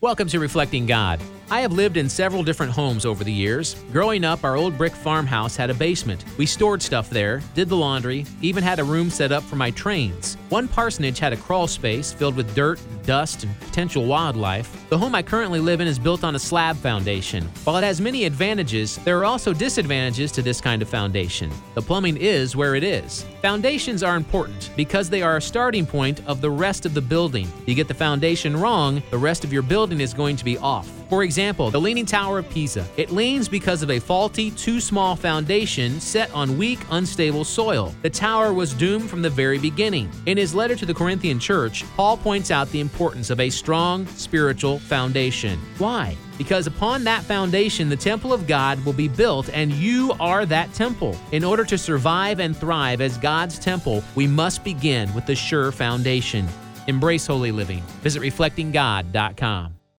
Welcome to Reflecting God. I have lived in several different homes over the years. Growing up, our old brick farmhouse had a basement. We stored stuff there, did the laundry, even had a room set up for my trains. One parsonage had a crawl space filled with dirt, dust, and potential wildlife. The home I currently live in is built on a slab foundation. While it has many advantages, there are also disadvantages to this kind of foundation. The plumbing is where it is. Foundations are important because they are a starting point of the rest of the building. You get the foundation wrong, the rest of your building is going to be off. For example, the Leaning Tower of Pisa. It leans because of a faulty, too small foundation set on weak, unstable soil. The tower was doomed from the very beginning. In his letter to the Corinthian church, Paul points out the importance of a strong spiritual foundation. Why? Because upon that foundation, the temple of God will be built, and you are that temple. In order to survive and thrive as God's temple, we must begin with the sure foundation. Embrace holy living. Visit reflectinggod.com.